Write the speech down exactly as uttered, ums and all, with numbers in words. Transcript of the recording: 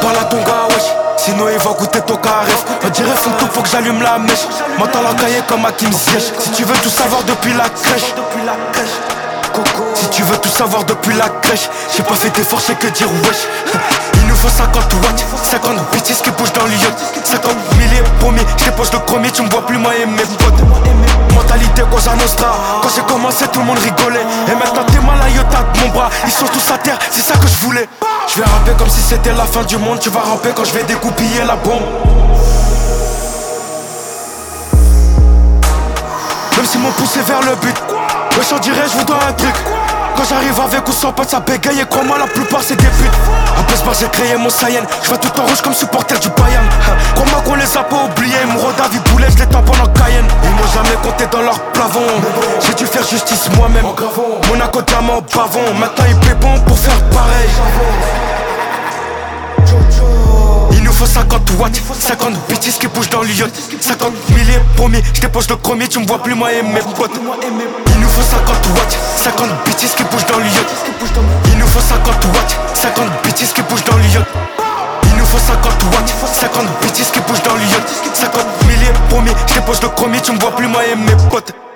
pas la tonga, wesh. Sinon il va goûter ton caresse. On dirait fou tout, faut que j'allume la mèche. M'entends la cahier comme Hakim Ziyech. Si tu veux tout savoir depuis la crèche. Si tu veux tout savoir depuis la crèche. J'ai pas fait d'effort, c'est que dire wesh. Il nous faut cinquante watts, cinquante bêtises qui bougent dans le yacht. Cinquante milliers promis, j'dépose le premier, tu me vois plus moi et mes potes. Mentalité Cosa Nostra, quand j'ai commencé tout le monde rigolait. Et maintenant t'es mal à Yota de mon bras, ils sont tous à terre, c'est ça que je voulais. Je vais rapper comme si c'était la fin du monde, tu vas ramper quand je vais dégoupiller la bombe. Même si mon pouce est vers le but, wesh on dirait je vous dois un truc. Quand j'arrive avec ou sans pote ça bégaye et crois-moi la plupart c'est des putes. En plus moi j'ai créé mon Saiyan, je vais tout en rouge comme supporter du Bayern. Crois-moi qu'on les a pas oubliés, mon David Boulet je les tamponne en Cayenne. Ils m'ont jamais compté dans leur plafond, j'ai dû faire justice moi-même. Monaco diamant bavon, maintenant ils pépont pour faire pareil. Il nous faut cinquante watts, cinquante bêtises qui bougent dans le yacht. Cinquante milliers promis, je dépose le premier, tu me vois plus moi et mes potes. Il nous faut cinquante watts, cinquante bêtises qui bougent dans le yacht. Il nous faut cinquante watts, cinquante bêtises qui bougent dans le yacht. Il nous faut cinquante watts, cinquante bêtises qui bougent dans le yacht. Cinquante milliers promis, je dépose le premier, tu me vois plus moi et mes potes.